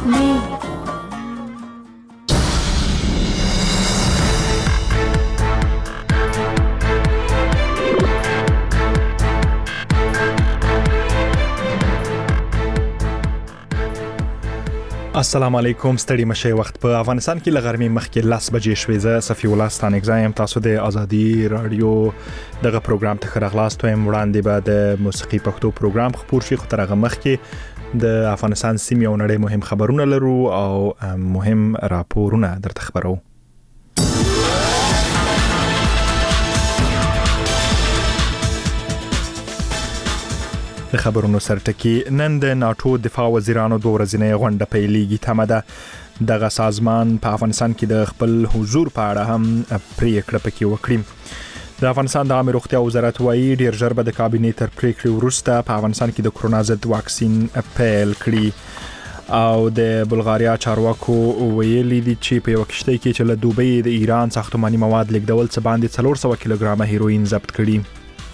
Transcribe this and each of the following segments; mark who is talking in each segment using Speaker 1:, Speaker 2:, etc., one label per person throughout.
Speaker 1: السلام علیکم ستړي مشه وخت په افغانستان کې لغرمې مخکې 10 بجې شوې زه صفی الله ستانګزایم تاسو د ازادي رادیو دغه پروګرام ته خرغلاست وایم وړاندې به د موسیقي پښتو پروګرام خبر شي خو ترغه مخکې د افغانستان سیمې او نړۍ مهم خبرونه لرو او مهم راپورونه درته خبرو د خبرونو سرټکی نن د ناتو دفاع وزیرانو دوه ورځې غونډه پیلېږي تمه ده دغه سازمان په افغانستان کې د خپل حضور په اړه هم پریکړه پکې وکړي د افغانستان د عامه روغتیا وزارت وایي ډیر ژر به د کابینې تر پریکړې وروسته په افغانستان کې د کرونا ضد واکسین پیل کړي او د بلغاریا چارواکو ویلي دي چې په یو کشته کې چې له دوبۍ د ایران ساختماني مواد لیږدول څه باندې 400 کیلوګرامه هیروین ضبط کړي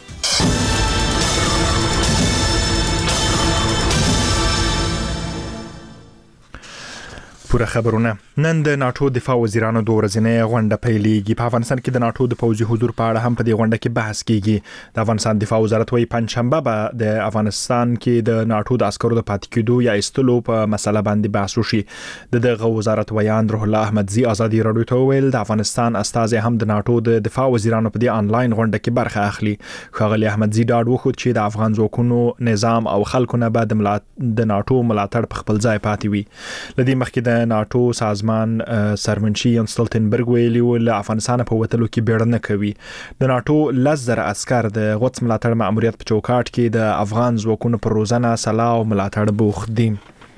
Speaker 1: پوره خبرونه نن د ناتو دفاع وزیرانو دوه ورځې غونډه پیلېږي په افغانستان کې د ناتو د پوځي حضور په اړه هم په دې غونډه کې بحث کیږي د افغانستان دفاع وزارت وايي پنځشنبه به د افغانستان کې د ناتو د عسکرو د پاتې کېدو یا ایستلو په مسله باندې بحث وشي دغه وزارت ویان روح الله احمدزي ازادي رادیو ته ویل د افغانستان استازي هم د ناتو د دفاع وزیرانو په دې انلاین غونډه کې برخه اخلي ښاغلي احمدزي ډاډ وخت چې د افغان ځواکونو نظام او خلکو نه بعد د ناتو ملاتړ په خپل ځای پاتې وي لدې مخکې د ناتو سازمان سرمنشي ین ستولتنبرګ ویلي و له افغانستان په وتلو کې بیړنه کوي د ناتو 10,000 عسكر د غوڅ ملاتړ مأموریت په چوکاټ کې د افغان ځواکونو پر روزانه سلاح او ملاتړ بوخت دي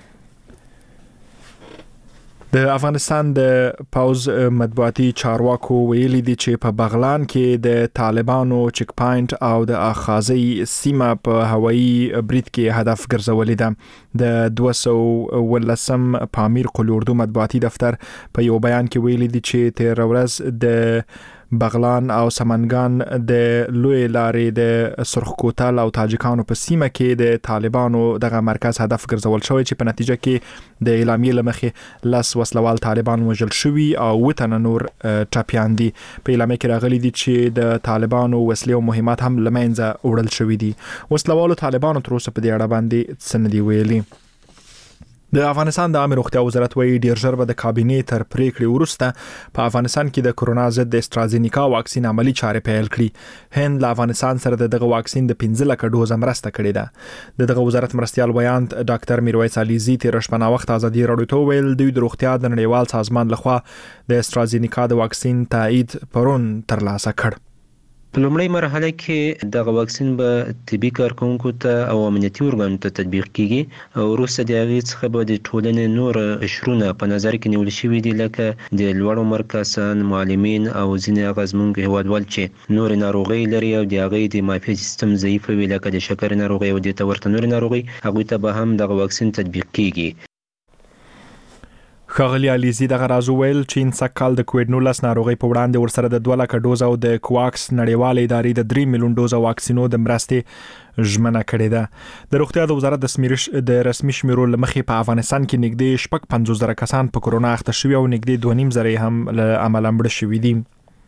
Speaker 1: د افغانستان د پاوز مطبوعاتي چارواکو ویلي دي چې په بغلان کې د طالبانو چک پاینټ او د اخازي سیمه په هوایي برید کې هدف ګرځولې ده د 213 پامیر قل اردو مطبوعاتي دفتر په یو بیان کې ویلي دي چې تیر ورځ د بغلان او سمنګان د لوی لارې د سرخکوتل او تاجکانو په سیمه کې د طالبانو دغه مرکز هدف ګرځول شوی چې په نتیجه کې د اعلامیې لمخې لاس وسلوال طالبان وژل شوی او وتن نور ټاپیان دي په اعلامیه کې راغلي دي چې د طالبانو وسلې او مهمات هم لمنځه وړل شوی دي وسلوالو طالبانو تر اوسه په دې اړه باندې سندې ویلي د افغانستان د عامه روغتیا وزارت وایي ډیر ژر به د کابینې تر پریکړې وروسته په افغانستان کې د کرونا ضد د استرازینیکا واکسین عملی چارې پیل کړي هند له افغانستان سره دغه واکسین د 15 لک ډوز مرسته کړې ده دغه وزارت مرستيال ویان ډاکټر میرویس علیزی تیر شپه وخت ازادي رادیو ته ویل د روغتیا د نړیوال سازمان لخوا د استرازینیکا د واکسین تایید پرون ترلاسه کړ
Speaker 2: په لومړی مرحله کې دغه واکسین به طبي کارکونکو ته او امنیتي ارګانونو ته تطبیق کیږي او وروسته د هغې څخه به د ټولنې نور قشرونه په نظر کې نیول شوي دي لکه د لوړ عمر کسان معلمین او ځینې اغېزمنونکي هیوادوال چې نورې ناروغۍ لري او د هغې د معافیت سیستم ضعیف وي لکه د شکر ناروغۍ او دې ته ورته نورې ناروغۍ هغوی ته به هم دغه واکسین تطبیق کیږي
Speaker 1: ښاغلي علیزی دغه راز ویل چې انسکال د کووډ 19 ناروغي په وړاندې ورسره د 2 لک ډوز او د کوواکس نړیوال ادارې د 3 میلیون ډوز واکسینو د مرستې ژمنه کړې ده د روغتیا د وزارت د رسمي شمیرو لمخې په افغانستان کې نږدې 50,000 کسان په کرونا اخته شوي او نږدې 2.5 هم له عمل مړه شوي دي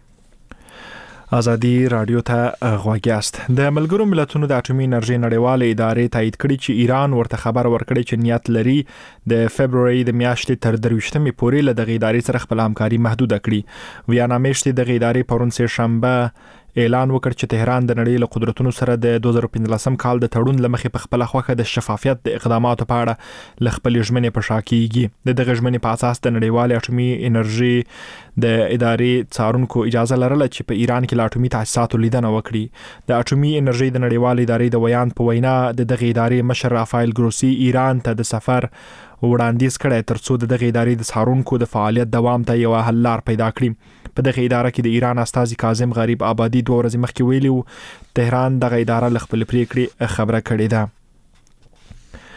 Speaker 1: ازادي رادیو ته غوږیاست د ملګرو ملتونو د اټومي انرژي نړیواله ادارې تایید کړي چې ایران ورته خبر ورکړي چې نیت لري د فبرवरी د میاشتې تر 23مې پورې له دغه ادارې سره خپل همکاري محدوده کړي ویانا میشتې دغه ادارې پرون سه شنبه اعلان وکړ چې تهران د نړۍ له قدرتونو سره د 2015 کال د تړون لمخې په خپل خوخه د شفافیت د اقداماتو په اړه ل خپل ژمنې په شا کیږي د دغه ژمنې په اساس د نړیوال اټومي انرژي د ادارې څارونکو اجازه لرله چې په ایران کې ل اټومي تاسیساتو لیدنه وکړي د اټومي انرژي د نړیوال ادارې د ویان په وینا د دغه ادارې مشر رافایل ګروسی ایران ته د سفر وړاندیز کړی ترڅو د دغه ادارې د څارونکو د فعالیت دوام ته یو حل لار پیدا کړي په دغه اداره کې د ایران استازي کاظم غریب آبادی 2 ورځې مخکې ویلي تهران دغه اداره ل خپل پریکړې خبره کړې ده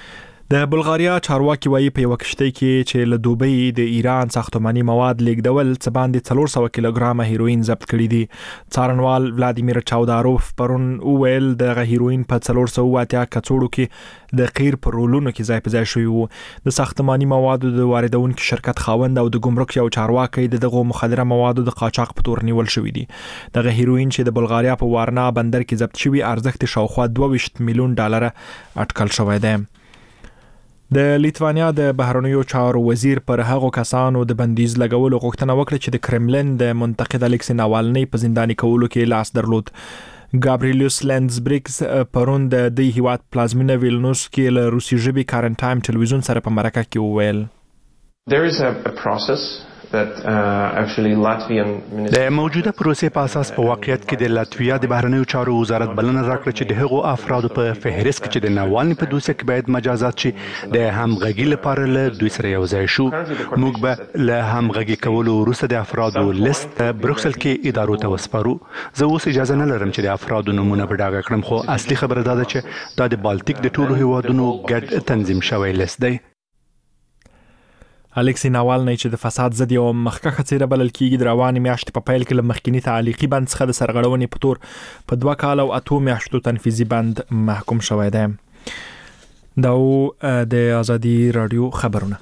Speaker 1: د بلغاریا چارواکي وایي په یو کشتۍ کې چې له دوبۍ د ایران ساختماني مواد لیږدول څه باندې 400 کیلوګرام هیروین ضبط کړي دي. څارنوال ولادیمیر چاوداروف پرون وویل د هیروین په 480 کڅوړو کې د قیر پر رولونو کې ځای په ځای شوی وو. د ساختماني موادو د واردونکو شرکت خاوند او د ګمرک یو چارواکي دغه مخدره موادو د قاچاق په تور نیول شوی دي. دغه هیروین چې د بلغاریا په وارنا بندر کې ضبط شوی ارزښت شاوخوا 22 میلیون ډالر اټکل شوی دی. د لیتوانیا د بهرنیو چارو وزیر پر هغو کسانو د بندیز لګولو غوښتنه وکړه چې د کرملن د منتقد الکسی ناوالني په زنداني کولو کې لاس درلود. ګابریلیوس لندزبریکس پرون د دې هیواد پلازمینه ویلنوس کې له روسي ژبې کارن ټایم ټلویزیون سره په مرکه کې وویل
Speaker 3: There is a process that actually Latvian
Speaker 4: د موجوده پروسې په اساس په واقعیت کې د لاتویا د بهرنیو چارو وزارت بلنه راکړه چې د هغو افرادو په فهرست کې چې د ناوالني په دوسیه کې باید مجازات شي د همغږي لپاره له دوی سره یو ځای شو. موږ به له همغږي کولو وروسته د افرادو لیست بروکسل کې ادارو ته وسپارو. زه اوس اجازه نه لرم چې د افرادو نمونه په ډاګه کړم، خو اصلي خبره دا ده چې دا د بالټیک د ټولو هیوادونو ګډ تنظیم شوی لیست دی.
Speaker 1: الکسی ناوالني چې د فساد ضد یو مخکښه څیره بلل کیږي د روانې میاشتې په پیل کې له مخکینی تعلیقي بند څخه د سرغړونې په تور په 2 کال او 8 میاشتو تنفیذي بند محکوم شوی دی. دا د آزادي رادیو خبرونه.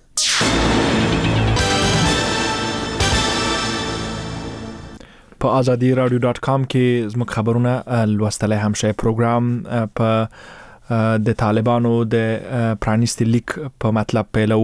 Speaker 1: په azadi.radio.com کې زموږ خبرونه لوستلای هم شي. پروګرام په د طالبانو د پرانیستي لیک په مطلب پیلو.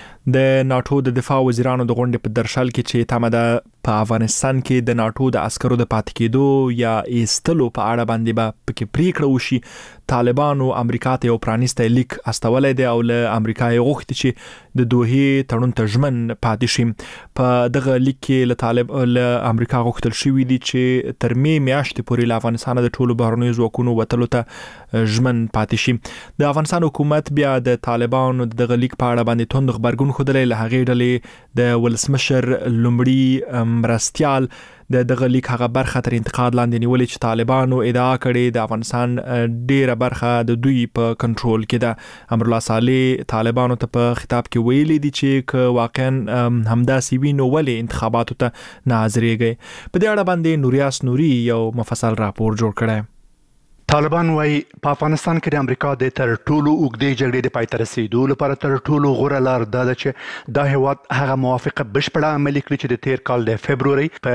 Speaker 1: د ناتو د دفاع وزیرانو د غونډې په درشل کې چې تمه ده په افغانستان کې د ناتو د عسکرو د پاتې کېدو یا ایستلو په اړه باندې به پکې پریکړه وشي. طالبانو امریکا ته یو پرانیستی لیک استولای دی او له امریکا یې غوښتي چې د دوحې تړون ته ژمن پاتې شي. په دغه لیک کې له امریکا غوښتل شوی دی چې تر می میاشتې پورې له افغانستان د ټولو بهرنیو ځواکونو وتلو ته ژمن پاتې شي. د افغانستان حکومت بیا د طالبانو دغه لیک په اړه باندې توند خبرګون خودلې له هغې ډلې د ولسمشر لومړي مرستیال د دغه لیک هغه برخه تر انتقاد لاندې نیولې چې طالبانو ادعا کړې د افغانستان ډیره برخه د دوی په کنټرول کې ده. امرالله صالح طالبانو ته په خطاب کې ویلي دي چې که واقعا همداسې وي نو ولې انتخاباتو ته نه حاضرېږي. په دې اړه باندې نوریاس نوري یو مفصل راپور جوړ کړی.
Speaker 4: طالبان وايي په افغانستان کې د امریکا د تر ټولو اوږدې جګړې د پای ته رسیدو لپاره تر ټولو غوره لار دا ده چې دا هیواد هغه موافقه بشپړه عملي کړي چې د تیر کال د فبروري په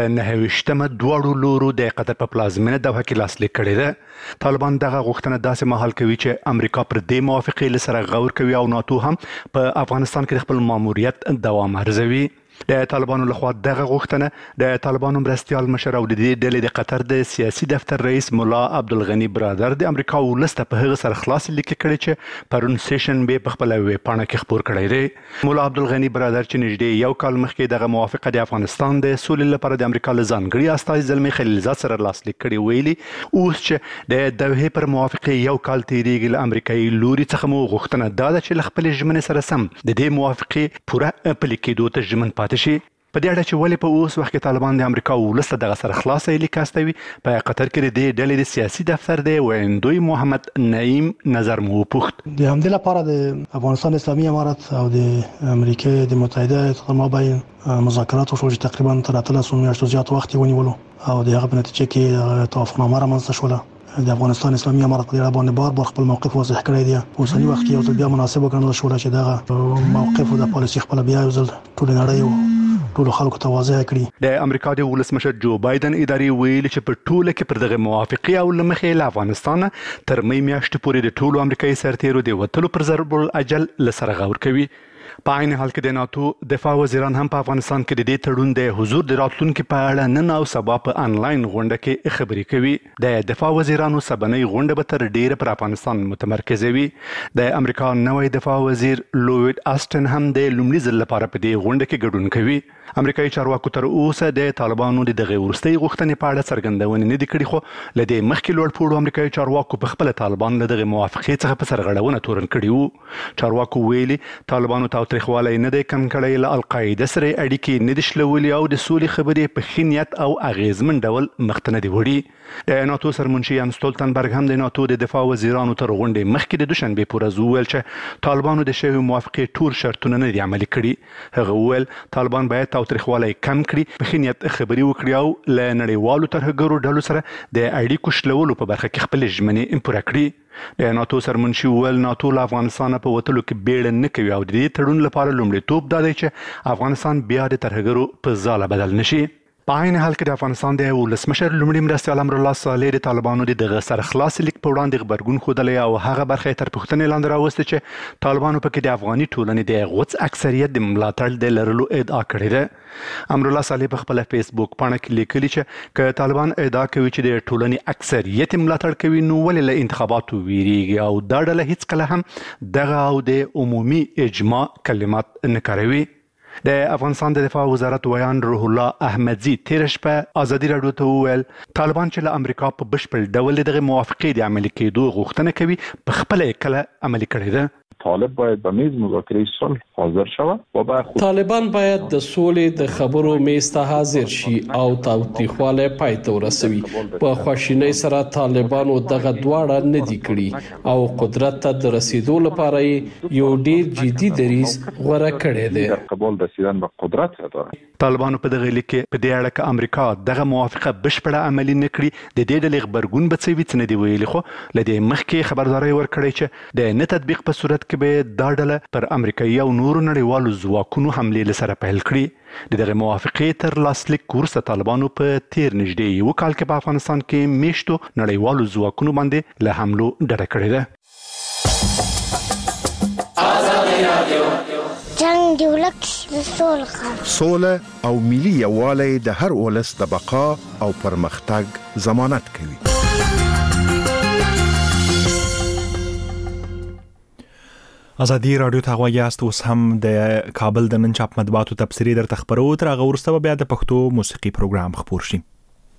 Speaker 4: 9 دواړو لورو د قطر په پلازمینه دوحه کې لاسلیک کړې ده. طالبان دغه غوښتنه داسې مهال کوي چې امریکا پر دې موافقې سره غور کوي او ناتو هم په افغانستان کې خپل ماموریت دوام ارزوي. د طالبانو لخوا دغه غوښتنه د طالبانو مرستیال مشر او د دې ډلې د قطر د سیاسي دفتر رئیس مولا عبدالغنی برادر د امریکا ولسته په هغه سره خلاص لیک کړی چې پرون سیشن به په خپل ویب پاڼه کې خبر کړی دی. مولا عبدالغنی برادر چې نږدې یو کال مخکې دغه موافقه د افغانستان د سولې لپاره د امریکا له ځانګړي استازي زلمی خلیلزاد سره لاسلیک کړی ویلي اوس چې د دوحې پر موافقه یو کال تیریږي له امریکایي لوري څخه مو غوښتنه دا ده چې له خپلې ژمنې سره سم د دې موافقې پوره پلي کېدو ته ژمن پاتې شي. په دې اړه چې ولې په اوس وخت کې طالبان د امریکا ولسته دغه سره خلاصه لیک استوي په قطر کې د ډلې د سیاسي دفتر دی ویندوی محمد نعیم نظر مو پوښت.
Speaker 5: د همدې لپاره د افغانستان اسلامي امارت او د امریکا د متحده ایالاتو مابین مذاکرات وشو چې تقریبا تر 13 میاشتو زیات وخت ونیولو او د هغه په نتیجه کې توافقنامه رامنځته شوله. د افغانستان اسلامي امارت په اړه باندې بار خپل موقف واضح کړی دی. اوسنی وخت کې یو ځل بیا مناسب وګڼل شو چې دغه موقف د پالیسي خپل بیا یو ځل ټول نړۍ ټول خلکو ته واضح کړي.
Speaker 4: د امریکا د ولسمشر جو بایدن ادارې ویلي چې په ټوله کې پر دغه موافقه او لمخې له افغانستان تر می میاشتې پورې د ټولو امریکایي سرتیرو د وتلو پر ضرب الاجل لسره غور کوي. په عین حال کې د ناتو دفاع وزیران هم په افغانستان کې د دې تړون د حضور د راتلونکو په اړه نن او سبا په انلاین غونډه کې خبرې کوي. د دفاع وزیرانو سبنۍ غونډه به تر ډیره پر افغانستان متمرکزه وي. د امریکا نوی دفاع وزیر لوید آستن هم د لومړي ځل لپاره په دې غونډه کې ګډون کوي. امریکایي چارواکو تر اوسه د طالبانو د دغه ورستۍ غوښتنې په اړه څرګندونې نه دي کړې، خو له دې مخکې لوړ پوړو امریکایي چارواکو په خپل طالبان له دغه موافقې څخه په سرغړونه تورن کړي وو. چارواکو ویلي طالبانو تاوتریخوالی نه دی کم کړی، له القاعده سره اړیکې نه دي شلولي او د سولې خبرې په ښه نیت او اغیزمن ډول مخته نه دي وړي. د ناتو سرمنشي یانس ستولتنبرګ هم د ناتو د دفاع وزیرانو تر غونډې مخکې د دوشنبې په ورځ وویل چې طالبانو د شویو موافقې ټول شرطونه نه دي عملي کړي. هغه وویل طالبان باید تاوتریخوالی کم کړي، په ښه نیت خبرې وکړي او له نړیوالو ترهګرو ډلو سره د اړیکو شلولو په برخه کې خپل ژمنې پوره کړي. د ناتو سرمنشي وویل ناتو له افغانستان په وتلو کې بیړه نه کوي او د دې تړون لپاره لومړیتوب دا دی چې افغانستان بیا د ترهګرو په ځاله بدل نشي. په عین حال کې د افغانستان د ولسمشر لومړي مرستیال امرالله صالح د طالبانو د دغه سرخلاص لیک په وړاندې غبرګون ښودلی او هغه برخه تر پوښتنې لاندې راوسته چې طالبانو پکې د افغاني ټولنې د غوڅ اکثریت د ملاتړ د لرلو ادعا کړې ده. امرالله صالح په خپل فیسبوک پاڼه کې لیکلي چې که طالبان ادعا کوي چې د ټولنې اکثریت ملاتړ کوي نو ولې له انتخاباتو ویریږي او دا ډله هیڅکله هم دغه او د عمومي اجماع کلمات نه کاروي. د افغانستان د دفاع وزارت ویان روح الله احمدزي تیر شپه ازادي راډیو ته وویل طالبان چې له امریکا په بشپړ ډول دغه موافقې د عملي کېدو غوښتنه کوي په خپل کله عملي کړې ده.
Speaker 6: طالب باید به میز مذاکره صلح حاضر شود و با
Speaker 7: طالبان باید د سولې د خبرو میز ته حاضر شي او تاوتریخوالی پای ته ورسوي. په خواشینۍ سره طالبانو دغه دواړه نه دي کړي او قدرت ته د رسیدو لپاره یو ډیر جدي دریځ غوره کړی دی.
Speaker 6: قبول رسیدن به قدرت داره.
Speaker 4: طالبانو په دغه لیک کې په دې اړه چې امریکا دغه موافقه بشپړه عملي نه کړي د دې ډلې غبرګون به څه وي څه نه دی ویلي، خو له دې مخکې خبرداری ورکړی چې د نه تطبیق په صورت کې به دا ډله پر امریکایي او نورو نړیوالو ځواکونو حملې لسره پیل کړي. د دغه موافقې تر لاسلیک وروسته طالبانو په تیر نږدې یو کال کې په افغانستان کې میشتو نړیوالو ځواکونو باندې له حملو ډډه کړې ده.
Speaker 8: جنگ دی ولک د
Speaker 9: سوله او ملي یووالی د هر ولس د بقا او پرمختګ ضمانت کوي.
Speaker 1: ازادي راډیو ته غوږ یاست. اوس هم د کابل د نن چاپ مطبوعاتو تبصرې درته خبرو تر هغه وروسته بیا د پښتو موسیقي پروګرام خپور شي.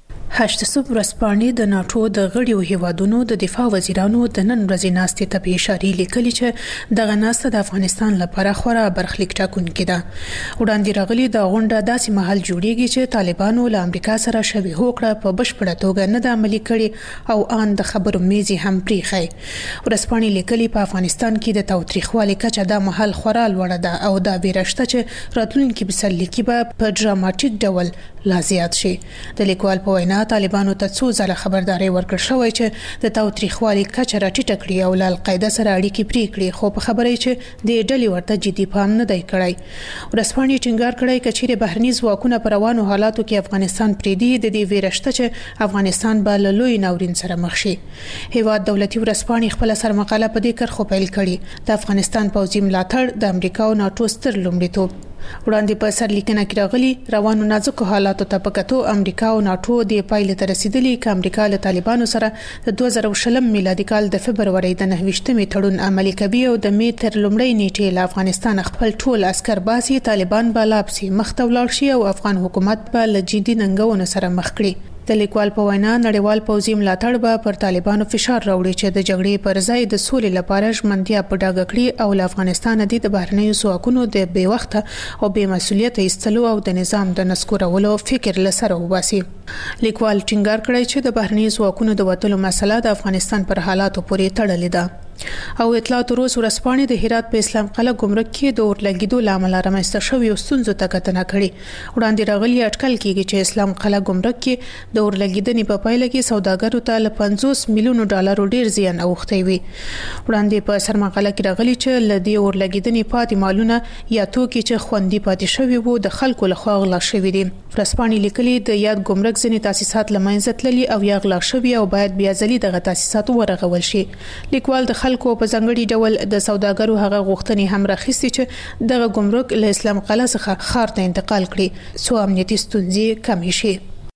Speaker 10: 8 ورځپاڼې د ناتو د غړیو هیوادونو د دفاع وزیرانو د نن ورځې ناستې ته په اشاره لیکلي چې دغه ناسته د افغانستان لپاره خورا برخلیک ټاکونکې ده. وړاندې راغلي د غونډه داسې مهال جوړیږي چې طالبانو له امریکا سره شوي هوکړه په بشپړه توګه نه د عملي کړي او ان د خبرو میزي هم پریخي. ورځپاڼې لیکلي په افغانستان کې د تاوتریخوالي کچه د محل خورا لوړه ده او دا ویرشته چې راتلونکي بسلیکي به په ډراماټیک ډول لا زیات شي. د لیکوال په وینا طالبانو ته څو ځله خبرداري ورکړل شوې چې د تاوتریخوالي کچه راټیټه کړي او له القاعده سره اړیکې پرې کړي، خو په خبره چې د ډلې ورته جدي پام نه دی کړی. ورځپاڼې ټینګار کړی چې چیرې بهرني ځواکونه پر روانو حالاتو کې افغانستان پریدي د دې ویرشته چې افغانستان به له لوی ناورین سره مخ شي. هیواد دولتي ورځپاڼې خپل سرمقاله په دې کرخو پیل کړي. د افغانستان پوځي ملاتړ د امریکا او ناتو ستر لومړیتوب. وړاندې په سرلیکنه کې راغلي روانو نازکو حالاتو ته په کتو امریکا او ناتو د پایلې ته رسیدلي چې امریکا له طالبانو سره د 2020 میلادي کال د فبرवरी د 29مې تړون عملي کوي او د می تر لومړۍ نیټې له افغانستان خپل ټول عسكر باسي. طالبان به لابسي مخته ولاړ شي او افغان حکومت به له جدي ننګونو سره مخ کړي. د لیکوال په وینا نړیوال پوځي ملاتړ به پر طالبانو فشار راوړي چې د جګړې پر ځای د سولې لپاره ژمنتیا په ډاګه کړي او له افغانستان د بهرنیو ځواکونو د بې وخته او بې مسؤلیت ایستلو او د نظام د نسکورولو فکر لسره وباسي. لیکوال ټینګار کړی چې د بهرنیو ځواکونو د وټلو مسله د افغانستان پر حالاتو پورې تړلې ده. او اطلاعات روس ورځپاڼې د هرات په اسلام قلعه ګمرک کې د اورلګیدو لامل رامنځته شوی ستونزو ته کتنه کړې. وړاندې راغلي اټکل کیږي چې اسلام قلعه ګمرک کې د اورلګیدنې په پایله کې سوداګرو ته له 50 میلیون ډالر ډیر زیان اوښتی وي. وړاندې په سرمقاله کې راغلي چې لدی اورلګیدنې پاتې مالونه یا توکي چې خوندي پاتې شوی وو د خلکو لخوا غلا شوی دي. ورځپاڼې لیکلي د یاد ګمرک ځینې تاسیسات لمنځه تللي او یا غلا شوی او باید بیا ځلې دغه تاسیسات ورغول شي. لیکوال د خلکو په ځانګړي ډول د سوداګرو هغه غوښتنې هم راخستې چې دغه ګمرک له اسلام قلعه څخه ښار ته انتقال کړي څو امنیتي ستونزې کمې شي.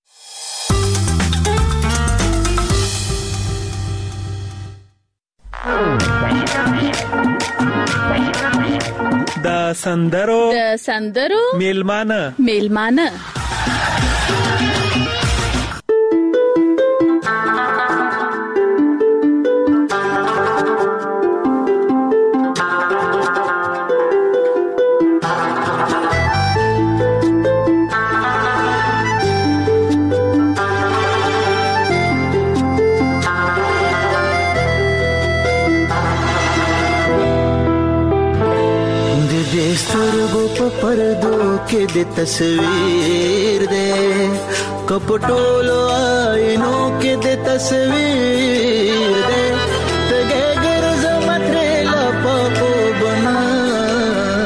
Speaker 11: د سندرو میلمانه
Speaker 12: سترګو په پردو کې د تصویر دې کپټولو آینو کې د تصویر دې